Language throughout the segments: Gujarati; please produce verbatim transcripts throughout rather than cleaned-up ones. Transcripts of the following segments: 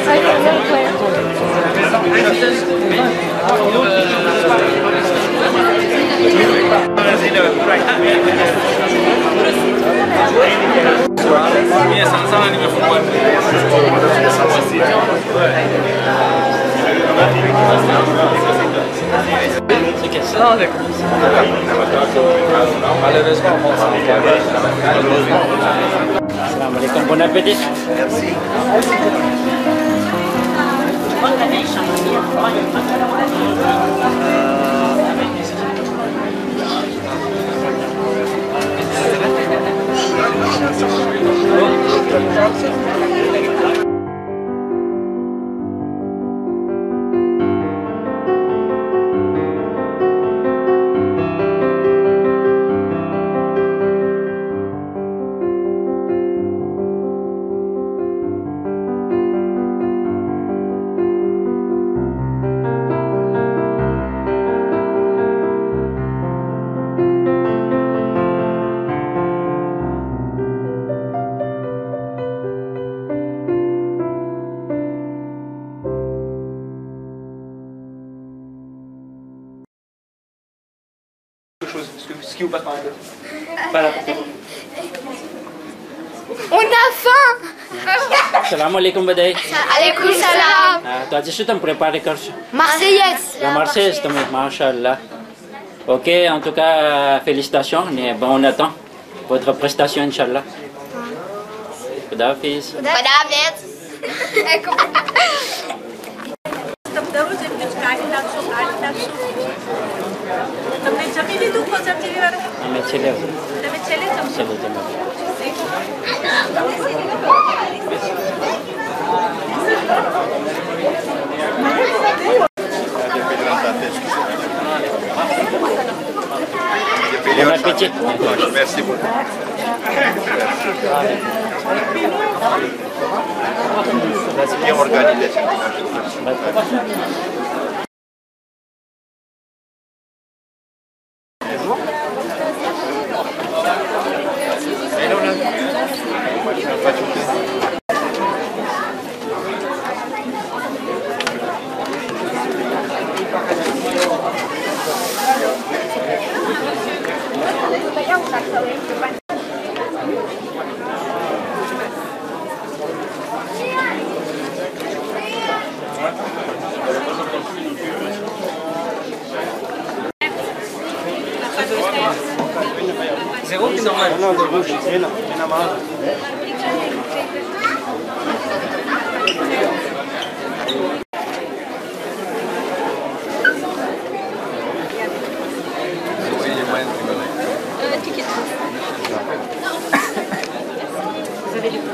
Assalamualaikum, bon appétit. Merci. Ce qui vous passe par la tête. Pas là. On a faim. Salam alaikum badai. Alaikum salam. तो आज से तुम प्रिपेयर कर Marseillaise. La Marseillaise, तुम माशाल्लाह. Ok, en tout cas, félicitations. Bon, on attend votre prestation, Inch'Allah. Khudafis. Khudafis. તમને જમી લીધું ભોજન જેવી વાર અમે છેલ્લે તમે છેલ્લે જમશો Bon appétit. Merci beaucoup. C'est bien organisé. Zéro qui est normal. Non, de rouge, c'est rien. Rien à marre. Vous avez du coup.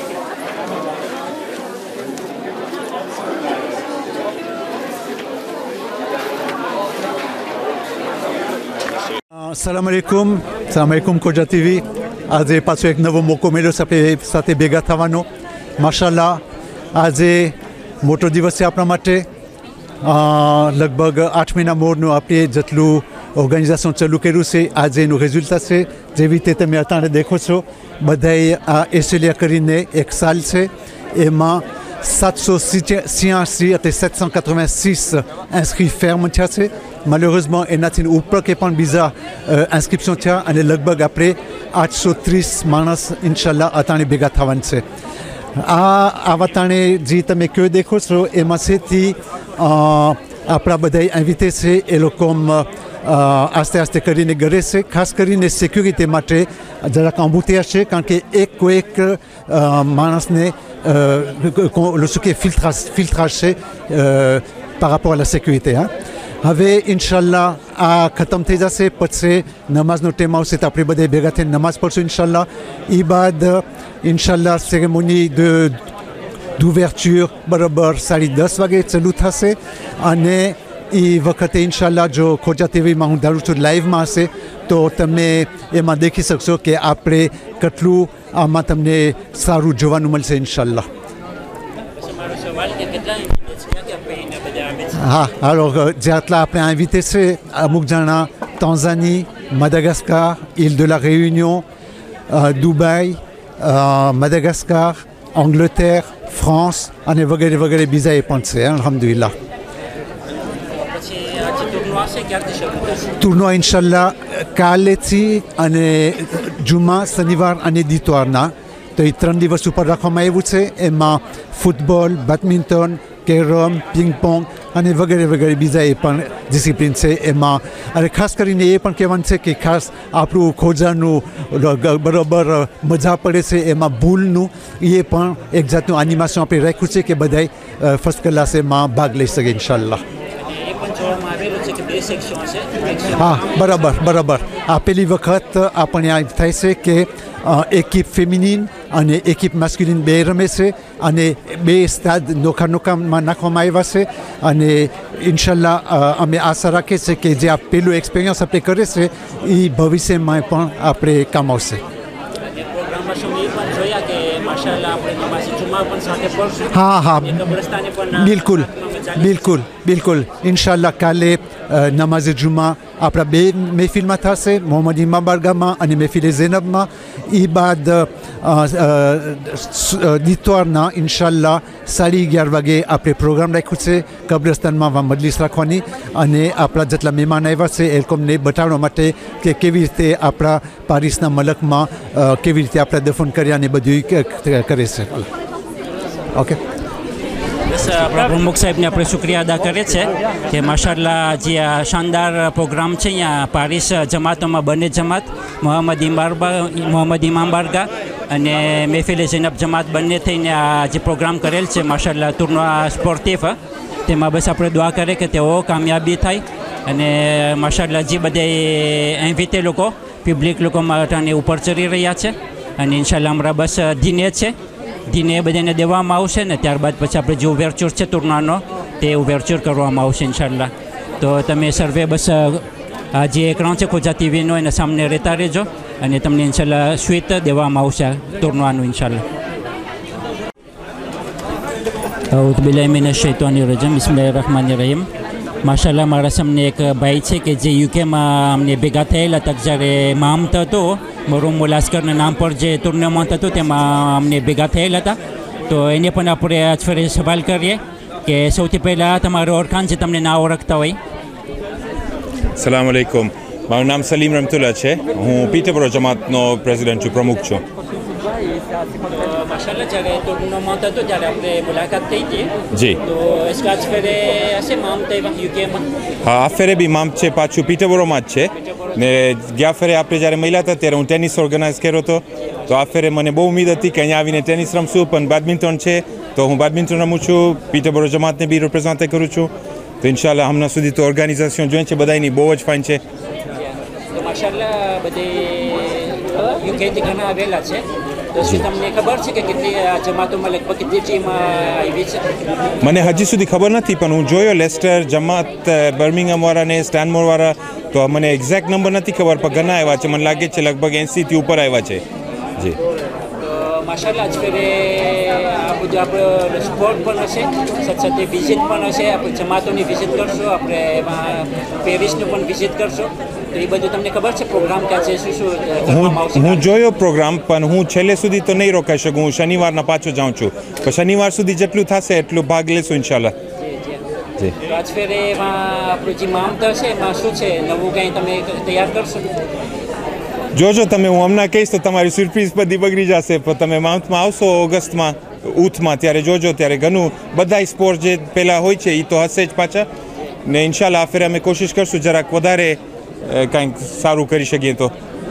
Salam alaikum, salam alaikum Koja T V. આજે પાછો એક નવો મોકો મળ્યો છે સાથે ભેગા થવાનો. માશાલ્લાહ આજે મોટો દિવસ છે આપણા માટે. લગભગ આઠ મહિના મોરનું આપણે જેટલું ઓર્ગેનાઇઝેશન ચાલુ કર્યું છે આજે એનું રિઝલ્ટ છે. જેવી રીતે તમે અત્યારે દેખો છો બધાએ આ એસેલિયા કરીને એક સાલ છે એમાં સાતસો છ્યાસી એટલે સાતસો quatre-vingt-six ઇન્સ્ક્રી ફેર્મ થયા છે. Malheureusement, એનાથી ઉપર કે પણ બીજા ઇન્સ્ક્રિપ્શન થયા અને લગભગ આપણે આઠસો ત્રીસ માણસ ઇન્શાલ્લાહ અતાણે ભેગા થવાનું છે. આ આવા તાણે જે તમે કયો દેખો છો એમાં સેથી આપણા બધા ઇન્વિટે છે એ લોકો આસ્તે આસ્તે કરીને ગરે છે. ખાસ કરીને સિક્યુરિટી માટે જરાક embouteillage છે કારણ કે એક કોઈક માણસને શું કે ફિલ્ટ્રાજ છે par rapport à la sécurité. Hein. હવે ઇન્શાલ્લાહ આ ખતમ થઈ જશે પછી નમાઝનો ટાઈમ આવશે તો આપણે બધા ભેગા થઈને નમાઝ પઢશું ઇન્શાલ્લાહ. એ બાદ ઇન્શાલ્લાહ સેરેમોની de d'ouverture બરાબર સાડી દસ વાગે ચાલુ થશે અને એ વખતે ઇન્શાલ્લાહ જો ખોજા ટીવીમાં હું ધારું છું લાઈવમાં હશે તો તમે એમાં દેખી શકશો કે આપણે કેટલું આમાં તમને સારું જોવાનું મળશે ઇન્શાલ્લાહ. Ah, alors, Diatla a invité Amoukjana, Tanzanie, Madagascar, île de la Réunion, euh, Dubaï, euh, Madagascar અંગ્લેતર, ફ્રાન્સ અને વગેરે વગેરે બીજા એ પણ છે અલ્હમ્દુલિલ્લાહ. પછી આજે ટૂર્નો હશે ક્યારથી શરૂ થશે? ટૂર્નો ઇન્શાલ્લાહ કાલેથી અને જુમા, શનિવાર અને દિતવારના તો એ ત્રણ દિવસ ઉપર રાખવામાં આવ્યું છે. એમાં ફૂટબોલ, બેડમિન્ટન, કેરમ, પિંગપોંગ અને વગેરે વગેરે બીજા એ પણ ડિસિપ્લિન છે એમાં. અને ખાસ કરીને એ પણ કહેવાનું છે કે ખાસ આપણું ખોજાનું બરાબર મજા પડે છે એમાં ભૂલનું એ પણ એક જાતનું એનિમેશન આપણે રાખ્યું છે કે બધાય ફર્સ્ટ ક્લાસ એમાં ભાગ લઈ શકે ઇન્શાલ્લાહ. હા બરાબર બરાબર. આ પહેલી વખત આપણે આ થાય છે કે એકિપ ફેમિનિન અને એકિપ માસ્ક્યુલિન બે રમે છે અને બે સ્ટાદ નોખા નોખામાં નાખવામાં આવ્યા છે અને ઇન્શાલ્લાહ અમે આશા રાખીએ છીએ કે જે આ પહેલું એક્સપિરિયન્સ આપણે કરે છે એ ભવિષ્યમાં પણ આપણે કામ આવશે. હા હા બિલકુલ બિલકુલ બિલકુલ ઇન્શાલ્લાહ કાલે નમાઝે જુમા આપણા બે મહેફિલમાં થશે, મોહમ્મદ ઇમામ બારગાહમાં અને મહેફિલે ઝૈનબમાં. એ બાદ દિતવારના ઇન્શાલ્લાહ સાડી અગિયાર વાગે આપણે પ્રોગ્રામ રાખ્યું છે કબ્રસ્તાનમાં મજલિસ રાખવાની અને આપણા જેટલા મહેમાન આવ્યા છે એ લોકોને બતાવવા માટે કે કેવી રીતે આપણા પારિસના મલકમાં કેવી રીતે આપણે દફન કર્યા અને બધું કરે છે. ઓકે બસ આપણા પ્રમુખ સાહેબને આપણે શુક્રિયા અદા કરીએ છીએ કે માશાલ્લાહ જે આ શાનદાર પ્રોગ્રામ છે અહીંયા પારિસ જમાતોમાં બંને જમાત મોહમ્મદ ઇમામ મોહમ્મદ ઇમામ બારગાહ અને મહેફિલે ઝૈનબ જમાત બંને થઈને આ જે પ્રોગ્રામ કરેલ છે માશાલ્લાહ ટૂર્ના સ્પોર્ટિવ તેમાં બસ આપણે દુઆ કરીએ કે તેઓ કામયાબી થાય અને માશાલ્લાહ જે બધા ઇન્વિટે લોકો પબ્લિક લોકો માટે ઉપર ચડી રહ્યા છે અને ઇન્શાલ્લાહ હમણાં બસ દિને છે દિને બધાને દેવામાં આવશે ને ત્યારબાદ પછી આપણે જે ઉવેરચુર છે ટૂર્નાનો તે ઉવેરચુર કરવામાં આવશે ઇન્શાલ્લાહ. તો તમે સર્વે બસ આ જે એકરણ છે ખોજા ટીવીનો એના સામને રહેતા રહેજો અને તમને ઇન્શાલ્લાહ સ્વીટ દેવામાં આવશે ટૂર્નાનું ઇન્શાલ્લાહ. અઉઝુ બિલ્લાહિ મિનશ શૈતાનિર રજીમ બિસ્મિલ્લાહિર રહમાનિર રહીમ. માશાલ્લાહ મારા સામે એક ભાઈ છે કે જે યુકેમાં અમને ભેગા થયેલા હતા જ્યારે મામત હતો મરૂમ મુલાસ્કરના નામ પર જે ટુર્નામેન્ટ હતું તેમાં અમને ભેગા થયેલા હતા. તો એને પણ આપણે આજ ફરી સવાલ કરીએ કે સૌથી પહેલાં તમારું ઓળખાણ છે તમને ના ઓળખતા હોય. સલામ અલૈકુમ. મારું નામ સલીમ રમતુલ્લા છે. હું પીટરબરો જમાતનો પ્રેસિડેન્ટ છું, પ્રમુખ છું. માશાલ્લાહ જ્યારે ટુર્નામેન્ટ હતો ત્યારે આપણે મુલાકાત થઈ હતી. જી. તો એસકાજ ફેરે હશે મામ તૈવા યુકેમાં? હા આ ફેરે બી મામ છે પાછું પીટરબરોમાં જ છે ને ગયા ફેરે આપણે જ્યારે મળ્યા હતા ત્યારે હું ટેનિસ ઓર્ગેનાઇઝ કર્યો હતો. તો આ ફેરે મને બહુ ઉમ્મીદ હતી કે અહીંયા આવીને ટેનિસ રમશું પણ બેડમિન્ટન છે તો હું બેડમિન્ટન રમું છું. પીટરબરો જમાતને બી રિપ્રેઝન્ટ કરું છું. તો ઇન્શાલ્લાહ હમણાં સુધી તો ઓર્ગેનાઇઝેશન જોઈએ છે બધાની બહુ જ ફાઇન છે. તો માશાલ્લાહ બધે યુકેથી ઘણા આવેલા છે. તો શું તમને ખબર છે કે કેટલી જમાતોમાં લગભગ કેટલી ટીમ આવી છે? મને હજી સુધી ખબર નથી પણ હું જોયો લેસ્ટર, જમાત, બર્મિંગહામ વાળા ને સ્ટેનમોર વાળા. તો મને એક્ઝેક્ટ નંબર નથી ખબર પણ ઘણા આવ્યા છે. મને લાગે છે લગભગ એંસીથી ઉપર આવ્યા છે. જી. તો માશાલ્લાહ આજ ફેરે આ બધું આપણે સ્પોર્ટ પણ હશે, સાથે સાથે વિઝિટ પણ હશે. આપણે જમાતોની વિઝિટ કરશો, આપણે એમાં પેરિસનું પણ વિઝિટ કરશો. તો એ બધું તમને ખબર છે પ્રોગ્રામ ક્યાં છે, શું શું કરવામાં આવશે? હું જોયો પ્રોગ્રામ પણ હું છેલ્લે સુધી તો નહીં રોકાઈ શકું. હું શનિવારના પાછો જાઉં છું પણ શનિવાર સુધી જેટલું થશે એટલું ભાગ લેશું ઇન્શાલ્લાહ. જી. આજ ફેરે એમાં આપણું જે મામત છે એમાં શું છે નવું કંઈ તમે તૈયાર કરશો? જોજો તમે, હું હમણાં કહીશ તો તમારી સરપ્રાઈઝ બધી બગડી જશે. પણ તમે માઉન્ટમાં આવશો ઓગસ્ટમાં ઉથમાં ત્યારે જોજો ત્યારે ઘણું બધા સ્પોર્ટ જે પહેલાં હોય છે એ તો હશે જ પાછા ને ઇન્શાલ્લાહ આ ફેરે અમે કોશિશ કરશું જરાક વધારે કંઈક સારું કરી શકીએ. તો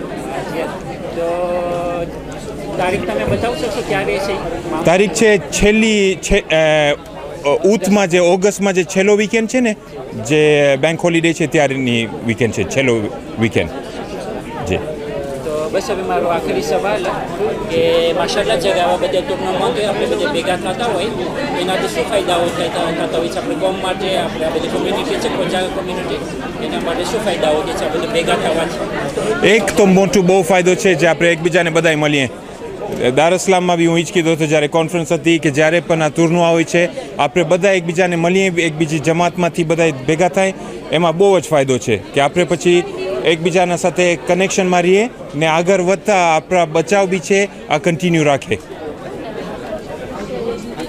તારીખ તમે બતાવશો શું ક્યારે છે? તારીખ છે છેલ્લી છે ઉથમાં જે ઓગસ્ટમાં જે છેલ્લો વીકેન્ડ છે ને જે બેંક હોલિડે છે ત્યારની વીકેન્ડ છે, છેલ્લો વીકેન્ડ. જી. બસ હવે મારો આખરી સવાલ કે માશાલ્લાહ જ્યારે આવા બધા ટુર્નામેન્ટ હોય આપણે બધા ભેગા થતા હોય એનાથી શું ફાયદાઓ થતા થતા હોય છે આપણે કોમ માટે, આપણે આ બધી કોમ્યુનિટી છે ખોજા કોમ્યુનિટી એના માટે શું ફાયદાઓ છે આ બધા ભેગા થવાથી? એક તો મોટું બહુ ફાયદો છે જે આપણે એકબીજાને બધાય મળીએ. દારસલામમાં બી હું ઈ જ કીધું હતું જ્યારે કોન્ફરન્સ હતી કે જ્યારે પણ આ ટુર્નો હોય છે આપણે બધા એકબીજાને મળીએ, એકબીજી જમાતમાંથી બધા ભેગા થાય એમાં બહુ જ ફાયદો છે કે આપણે પછી એકબીજાના સાથે કનેક્શનમાં રહીએ ને આગળ વધતા આપણા બચાવ બી છે આ કન્ટિન્યુ રાખે.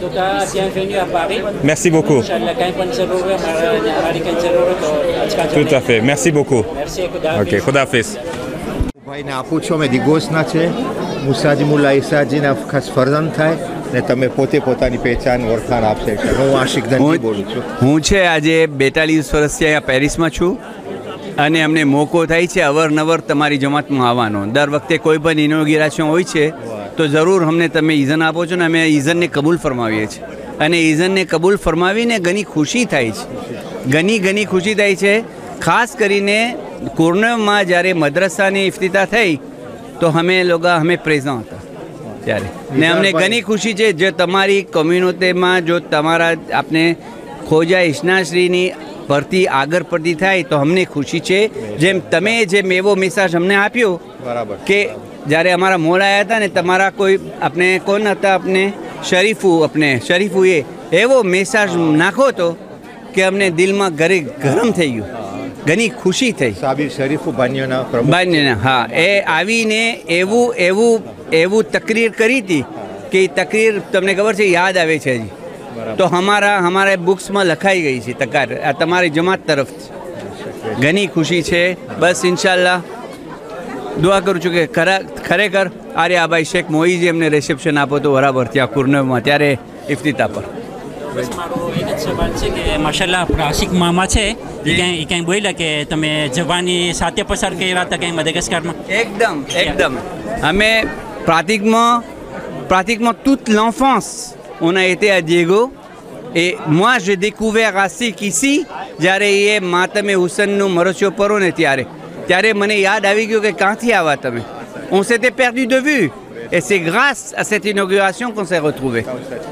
tout cas, bienvenue à Paris. Merci beaucoup. Inch'Allah, quand il y a જરૂર હોય મારી કંઈ જરૂર હોય તો આજકાલ Tout à fait. Merci beaucoup. Merci, ખુદા Ok, ખુદાફિઝ. ભાઈને આપું છું અમે દિગોસના છે મુસાજી મુલ્લા ઈસાજીના ખાસ ફરજંદ થાય ને તમે પોતે પોતાની પહેચાન ઓળખાણ આપશે હું આશિક ધનજી બોલું છું. હું છે આજે બેતાલીસ વર્ષથી અહીંયા પેરિસમાં છું અને અમને મોકો થાય છે અવારનવાર તમારી જમાતમાં આવવાનો. દર વખતે કોઈ પણ ઇનોગ્રેશન હોય છે તો જરૂર અમને તમે ઇઝન આપો છો ને અમે ઇઝનને કબૂલ ફરમાવીએ છીએ અને ઇઝનને કબૂલ ફરમાવીને ઘણી ખુશી થાય છે. ઘણી ઘણી ખુશી થાય છે. ખાસ કરીને કોર્નરમાં જ્યારે મદ્રસાની ઇફ્તિતા થઈ તો અમે લોકો અમે પ્રેઝન્ટ હતા ત્યારે ને અમને ઘણી ખુશી છે જે તમારી કોમ્યુનિટીમાં જો તમારા આપને ખોજા ઇસ્નાશ્રીની ભરતી આગળ પડતી થાય તો અમને ખુશી છે. જેમ તમે જેમ એવો મેસેજ અમને આપ્યો બરાબર કે જ્યારે અમારા મોડ આવ્યા હતા ને તમારા કોઈ આપણે કોણ હતા આપણે શરીફુ આપણે શરીફુ એ એવો મેસેજ નાખો તો કે અમને દિલમાં ઘરે ગરમ થઈ ગયું. ઘણી ખુશી થઈ. સાબિર શરીફ બાન્યોના પ્રમુખ બાન્યોના હા એ આવીને એવું એવું એવું તકરીર કરી હતી કે એ તકરીર તમને ખબર છે યાદ આવે છે હજી તો અમારા અમારા બુક્સમાં લખાઈ ગઈ છે તકાર આ તમારી જમાત તરફથી. ઘણી ખુશી છે. બસ ઇન્શાલ્લાહ દુઆ કરું છું કે ખરા ખરેખર આર્યાભાઈ શેખ મોઈજી એમને રિસેપ્શન આપો તો બરાબર ત્યાં કુર્નરમાં ત્યારે ઇફ્તિતા પર. બસ મારો એક જ સવાલ છે કે માશાલ્લાહ આપણા આશિક મામા છે એ ક્યાંય એ ક્યાંય બોલ્યા કે તમે જવાની સાથે પસાર કર્યા હતા ક્યાંય મદાગાસ્કરમાં? એકદમ એકદમ અમે pratiquement pratiquement toute l'enfance on a été à Diego et moi j'ai découvert Asik ici જ્યારે એ માતમે હુસૈનનું મરસ્યો પરો ને ત્યારે ત્યારે મને યાદ આવી ગયું કે ક્યાંથી આવ્યા તમે. on s'était perdu de vue et c'est grâce à cette inauguration qu'on s'est retrouvés.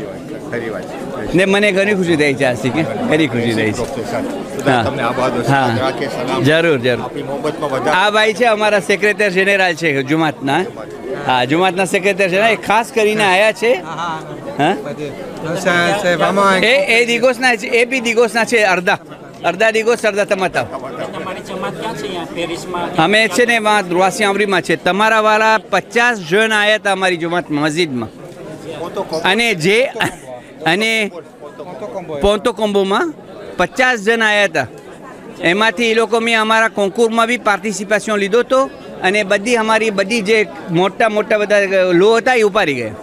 ને મને ઘણી ખુશી થઈ છે આશિક ઘણી ખુશી થઈ છે. જરૂર જરૂર. આ ભાઈ છે અમારા સેક્રેટરી જનરલ છે જુમાતના. હા જુમાતના સેક્રેટરી જનરલ એ ખાસ કરીને આવ્યા છે. હા એ એ દિગોસના એ બી દિગોસના છે અડધા અડધા દિગોસ અડધા તમાતા. અમે છે ને એમાં દ્રોસી આમરીમાં છે તમારા વાળા પચાસ જણ આવ્યા હતા અમારી જુમાત મસ્જિદમાં અને જે અને પોન્તો કોમ્બોમાં પચાસ જણ આવ્યા હતા. એમાંથી એ લોકો મેં અમારા કોન્કુરમાં બી પાર્ટિસિપેશન લીધો હતો અને બધી અમારી બધી જે મોટા મોટા બધા લો હતા એ ઉપાડી ગયા.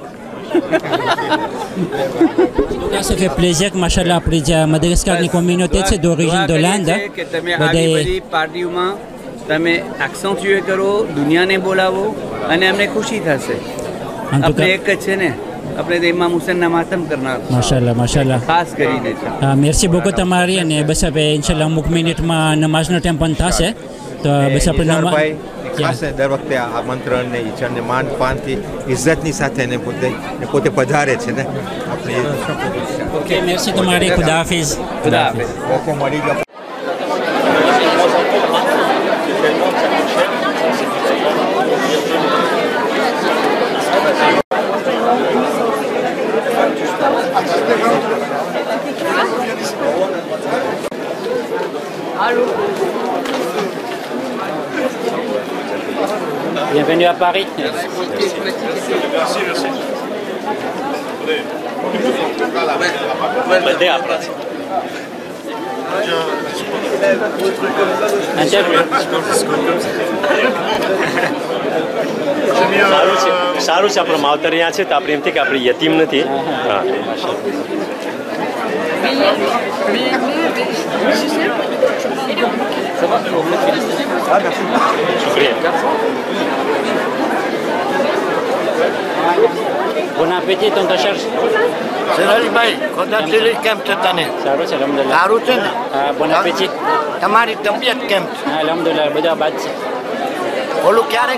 Ça fait plaisir que machallah આપણી જે મદાગાસ્કરની કોમ્યુનિટી છે d'origine d'Hollande કે તમે આવી બધી પાર્ટીઓમાં તમે એક્સેન્ચ્યુએ કરો દુનિયાને બોલાવો અને અમને ખુશી થશે. આપણે એક જ છે ને આપણે તો ઇમામ હુસૈનના માતમ કરનાર. માશાલ્લાહ માશાલ્લાહ ખાસ કરીને હા મેર્સી બહુ તમારી અને બસ હવે ઇન્શાલ્લાહ અમુક મિનિટમાં નમાઝનો ટાઈમ પણ થશે તો બસ આપણે નમાઝ ખાસ દર વખતે આમંત્રણ ને ઈચ્છાને માન પાનથી ઇજ્જતની સાથે ને પોતે પોતે પધારે છે ને આપણે. ઓકે મેર્સી તમારી ખુદા હાફિઝ. ખુદા હાફિઝ. ઓકે મળી જાઓ. Bienvenue à Paris. Merci, merci. Bandé à place. Interview. સારું છે સારું છે આપણો માવતર અહીંયા છે તો આપણે એમથી કે આપણે યતીમ નથી. હા Bon appétit, tonton Serge. સરહદભાઈ ખોદાથી કેમ છે તને? સારું છે અલહમદુલિલ્લાહ. સારું છે ને? હા બોન appétit. તમારી તબિયત કેમ છે? હા અલહમદુલિલ્લાહ બધા બાદ છે. ઓલું ક્યારેક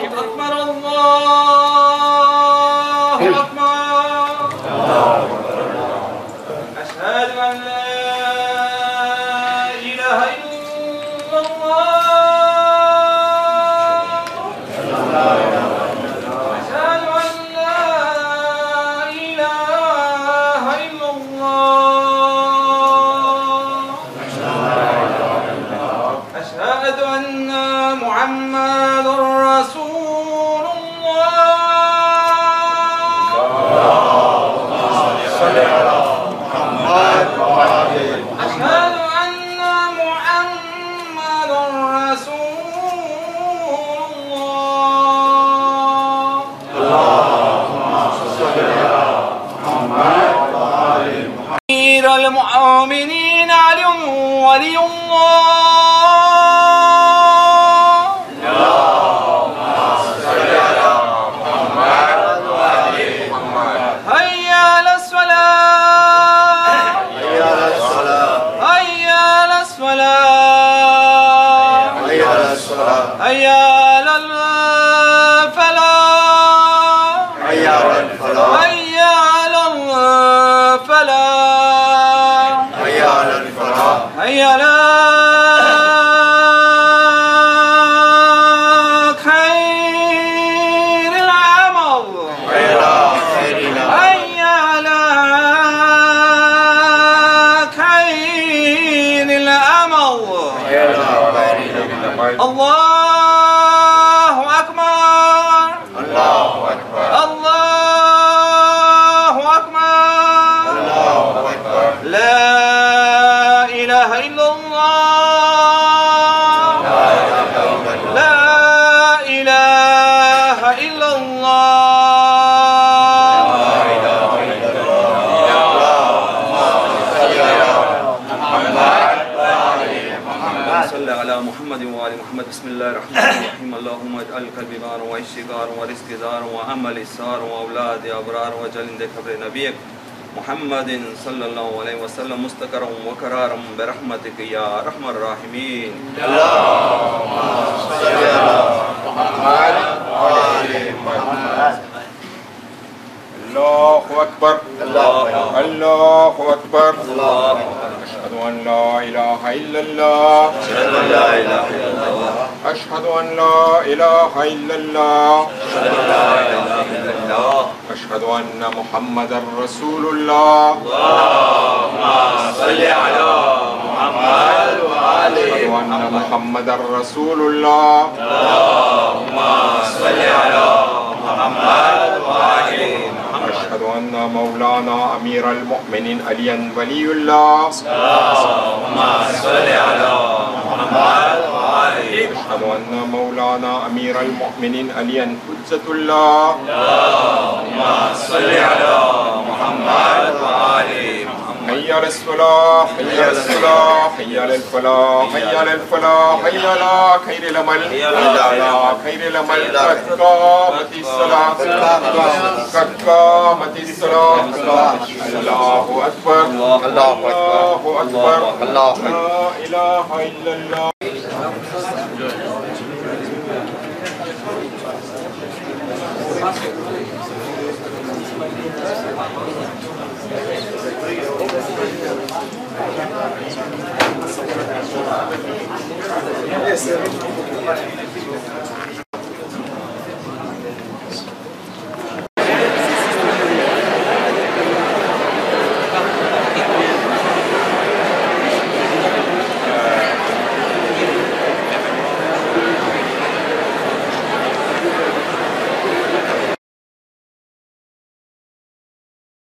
محمد رسول الله أمير المؤمنين علي ولي الله. هيا على الصلاة هيا على الصلاة هيا على الصلاة هيا على الصلاة هيا على الفلاح هيا على الفلاح هيا على الفلاح هيا على الفلاح هيا على الله أكبر الله أكبر الله أكبر الله أكبر لا إله إلا الله لا إله إلا الله. صل على محمد وآل محمد. بسم الله الرحمن الرحيم. اللهم اجعل قلبي بار وعشقار ورزق دار وعمل سار وأولاد أبرار وجل قبر نبيك محمد صلى الله عليه وسلم مستقرا وقرارا برحمتك يا أرحم الراحمين. اللهم صل على محمد وآل محمد. الله أكبر الله أكبر الله أشهد أن لا إله إلا الله أشهد أن لا إله إلا الله أشهد أن لا إله إلا الله أشهد أن لا إله إلا الله أشهد أن محمدا رسول الله. اللهم صل على محمد وآله أشهد أن محمدا رسول الله. اللهم صل على محمد وآله أشهد أن مولانا أمير المؤمنين عليا ولي الله. اللهم صل على محمد وآله أشهد أن مولانا أمير المؤمنين عليا حجة الله. اللهم صل على محمد وآله حي على الصلاة حي على الصلاة حي على الفلاح حي على الفلاح حي على خير العمل حي على خير العمل. قد قامت الصلاة قد قامت الصلاة. الله أكبر الله أكبر لا إله إلا الله. Yes, sir.